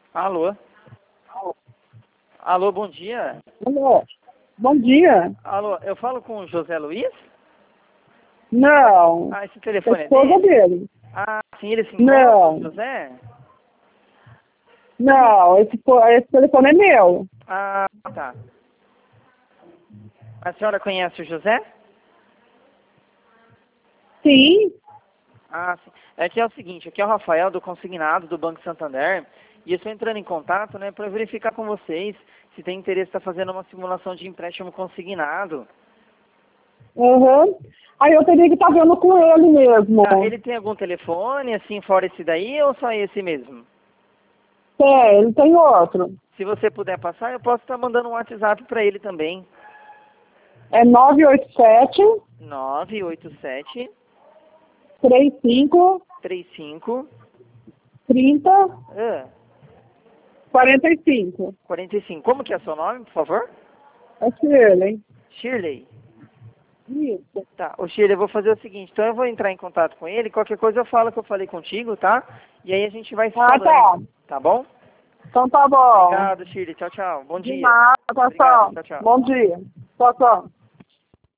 Alô? Alô, bom dia. Alô, bom dia. Alô, eu falo com o José Luiz? Não, Esse a telefone é esposa dele? dele. Sim, ele se encontra, Não, José? não, esse telefone é meu. Tá. A senhora conhece o José? Sim, Sim. É o seguinte, aqui é o Rafael do Consignado do Banco Santander e eu estou entrando em contato, né, para verificar com vocês se tem interesse em estar fazendo uma simulação de empréstimo consignado. uhum. Aí eu teria que estar vendo com ele mesmo. Ele tem algum telefone, assim, fora esse daí ou só esse mesmo? Tem, ele tem outro. Se você puder passar, eu posso estar mandando um WhatsApp para ele também. É 987 987 35 35 30 ah, 45. 45. Como que é seu nome, por favor? É ele, hein? Shirley. Isso. Tá, Shirley, eu vou fazer o seguinte, então eu vou entrar em contato com ele, qualquer coisa eu falo que eu falei contigo, tá? E aí a gente vai se falando, Tá. tá bom? Então tá bom. Obrigado, Shirley, tchau, tchau, bom De dia. nada, Obrigado, pessoal. tchau, tchau. Bom dia. Tchau, tchau.